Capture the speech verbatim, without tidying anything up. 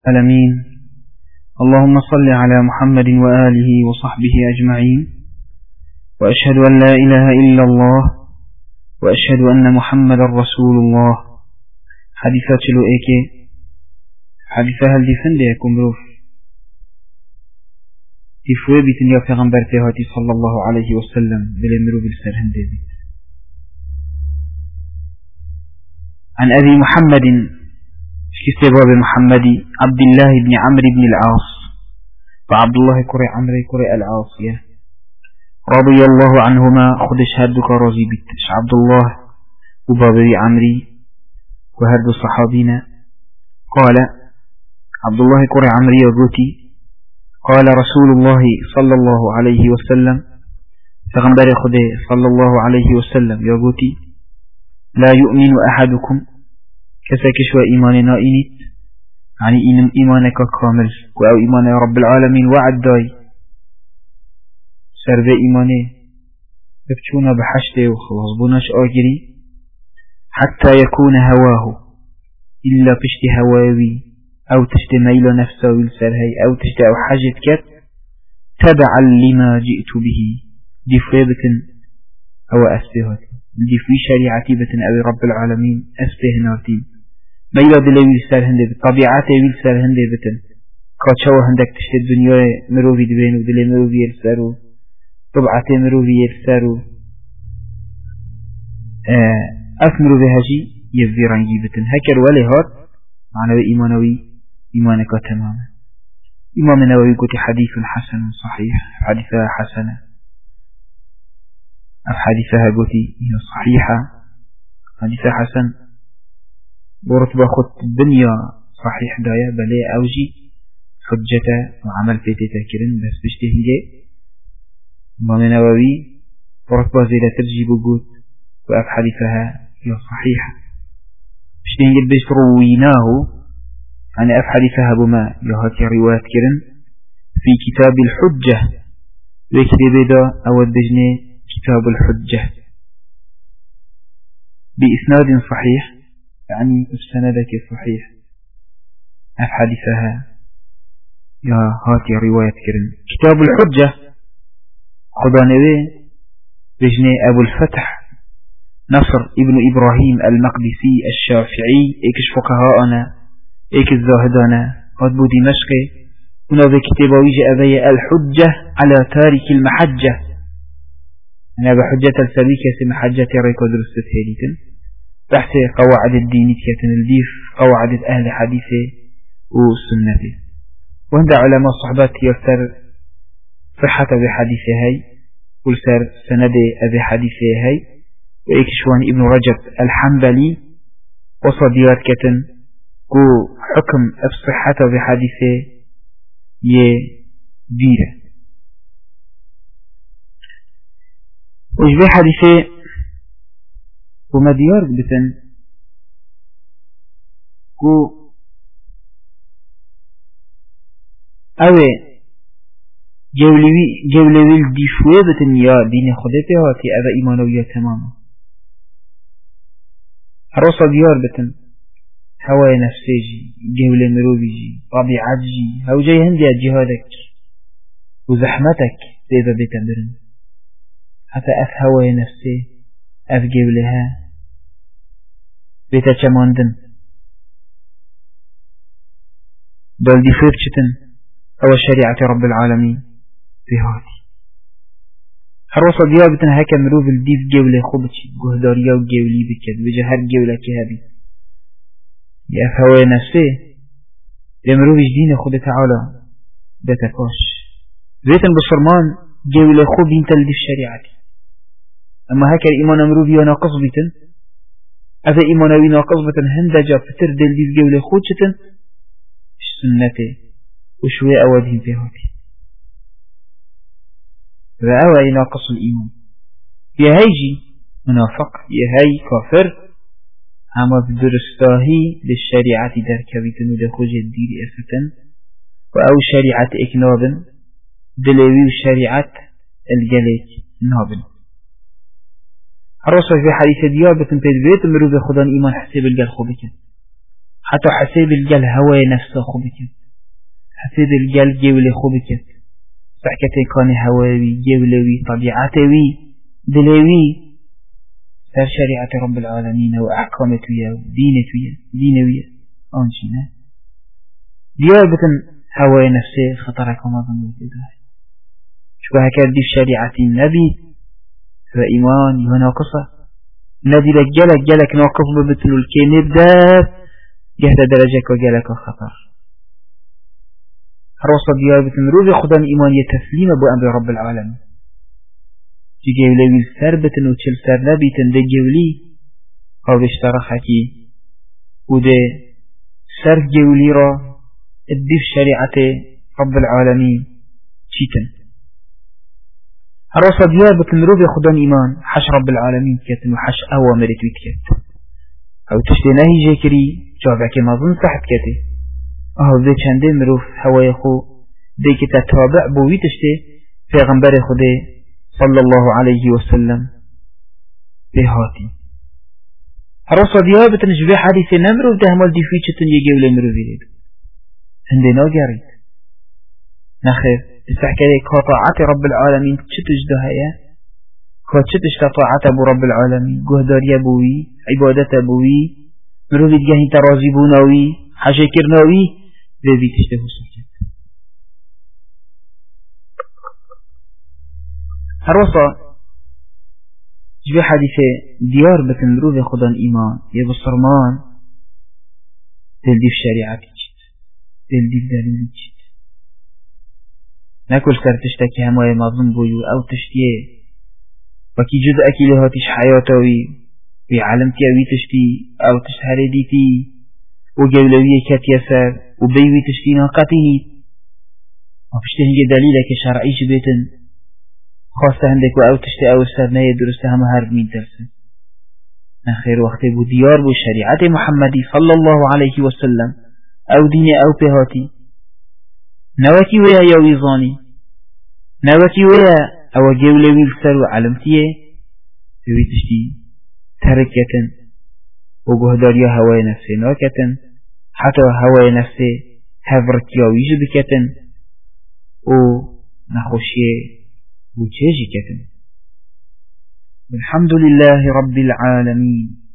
العالمين. اللهم صل على محمد وآله وصحبه أجمعين، وأشهد أن لا إله إلا الله، وأشهد أن محمد رسول الله. حديثات لو إيكي حديثها الدفن ليكم روف تفوي بتنيا في غنبر تهاتي صلى الله عليه وسلم بلمرو بالسرهن ديبت. عن أبي محمد كتاب محمد عبد الله بن عمرو بن العاص، وعبد الله كري عمرو كري العاصية رضي الله عنهما. خد شهادك رضي بتش عبد الله وبابي عمري وهرد الصحابين. قال عبد الله كري عمري يقولي قال رسول الله صلى الله عليه وسلم، فغنبر خده صلى الله عليه وسلم يقولي لا يؤمن أحدكم كساكش وإيمان نائنت، يعني إن إيمانك كامل أو إيمان يا رب العالمين وعد داي سرب إيمانه ببتشونا بحشته وخلاص بناش آجري حتى يكون هواه إلا بشت هواوي أو تشت ميل نفسه والسرهي أو تشت أو حاجة كت تبعا لما جئت به دي فيبة أو أسبهات دي في شريعتي بتن أبي رب العالمين أسبهناتي ميلا دلوي السر هندي طبيعته والسر هندي بتن كاتشوا هندك تشت الدنيا مروفي دبين ودلي مروفي يرسرو طبعته مروفي يرسرو أثمرو بهجي يفيرانجي بتن هكر ولي هات معنى إيمانوي إيمانك تماما. إمام النووي قلت حديث حسن صحيح، حديثها حسنة حديثها قلت هي صحيحة، حديثها حسن بورت باخد الدنيا صحيح دايا بلي أوجي حجته وعمل في تذكرن بس بشتهنجي. إمام النووي بورت بازيلة ترجي بقوت وأف حديثها هي صحيحة بشتهنجي بيش رويناه، يعني أف حديثها بما يهاتي روايات كرن في كتاب الحجة وكتب دا أو الدجنة كتاب الحجة بإسناد صحيح، يعني السندك صحيح. أف حديثها يهاتي روايات كرن كتاب الحجة خدانوي دجنة أبو الفتح نصر ابن إبراهيم المقدسي الشافعي إكش فقهاءنا إيك الزاهدانة قد بو دمشقي هنا بكتابه ويجي أبي الحجة على تارك المحجة، أنا بحجة السبيكة سي محجة ريكو درست هيليتن بحث قواعد الدين كيتن الديف قواعد أهل حديثه والسنة. وهند علماء صحبات يفتر صحة بحديثه هاي والسر سند أبي حديثه هاي وإيكشوان ابن رجب الحنبلي وصديات كتن كو حكم الصحة بحديثه يديره. وش بحديثه ومديار بتن كو اوه جولوي جولوي الدفوه بتن يا دين خدته هاتي اوه ايمانوية تماما حروصة ديار بتن هواي نفسيجي جولة مروبيجي طبيعتجي هاو جاي هندي جهادك وزحمتك سيدا بتمرن حتى أف هواي نفسي أف جولها بيتا چماندن بل دي فرشتن هو شريعة رب العالمين في هاتي حروصة ديابتن هكا مروب الديف جولة خوبتي جهداريا وجولي بكد بجهر جولة كهبي يأف هواي نفسي يمروبش دين خود تعالى دتكاش بيتن بصرمان جولة خوب ينتل دي الشريعة. أما هكا الإيمان مروبي وناقص بيتن أذا إيمانوي ناقص بيتن هندجا فتر دل دي جولة خود شتن سنتي وشوية أودهم في هاتي فأوى ناقص الإيمان يا هيجي منافق يا هي كافر أما بدرستاهي للشريعة در كبيتن ودخوج الدير أفتن وأو شريعة إكنابن دلوي الشريعة الجليك نابن. الرسول في حديث ديابة بيت بيت مروف خدان إيمان حسب الجل خوبك حتى حسيب الجل هواي نفسه خوبك حسيب الجل جول خوبك سحكتي كان هواوي جولوي طبيعتوي دلوي سر شريعة رب العالمين وأحكامتوية ودينتوية دينوية أنشينا ديابة هواي نفسه خطرك وما ظنوا كده شو هكذا دي شريعة النبي وإيمان وناقصة نبي لك جلك جلك ناقص ببتلو الكينب داب جهد درجك وجلك خطر حروصة ديابة مروف خدا إيمان يتسليم أبو أمر رب العالمين تيجي لوي الثربة وتشل سر نبي تندجي ولي أو باشترخكي وده سر جولي را الدف شريعة رب العالمين شيتن حروصة ديابة مروف خدا إيمان حش رب العالمين كتن وحش أوامر تويتكت أو تشتناهي جاكري جابك مظن صحت كتي أهو ذي چنده مروف هواي خو ذي كتتابع بوي تشتي پیغمبر خده صلى الله عليه وسلم بهاتي حروصة ديابة نجبه حديث نمروف ده مال دي فيتشتن يجيو لمروف يليد هندنا جاريد نخير تستحكي كطاعة رب العالمين تشتش دهيا كتشتش كطاعة أبو رب العالمين قهدار يبوي عبادة بوي مروف يتجاهي ترازيبوناوي حاجة كرناوي ذي تشتهو سلسل هروسا جبه حديثة ديار بتنروف خدان إيمان يبو الصرمان تلديف شريعة تجد تلديف دليل تجد ناكل سر تشتكي هماية مظلم بويو أو تشتيه وكي جزء أكيلها تش حياتوي في عالمتي أوي تشتي أو تشهري ديتي وجولوية كاتيسر وبيوي تشتينا قاتيه وفشتهنج دليلك شرعي جبتن خاصة عندك وأو تشتي أو السرنية درستها مهارب من درسة نخير وقت بو ديار بو شريعة محمدي صلى الله عليه وسلم أو دين أو بهاتي نوكي ويا يويزاني نوكي ويا أو جولوي السر وعلمتيه بيوي تشتي تركة وجهداريا هواي نفسي ناكتن حتى هواي نفسي هفرتيا ويجبكتن و نخوشي وتشيجكتن الحمد لله رب العالمين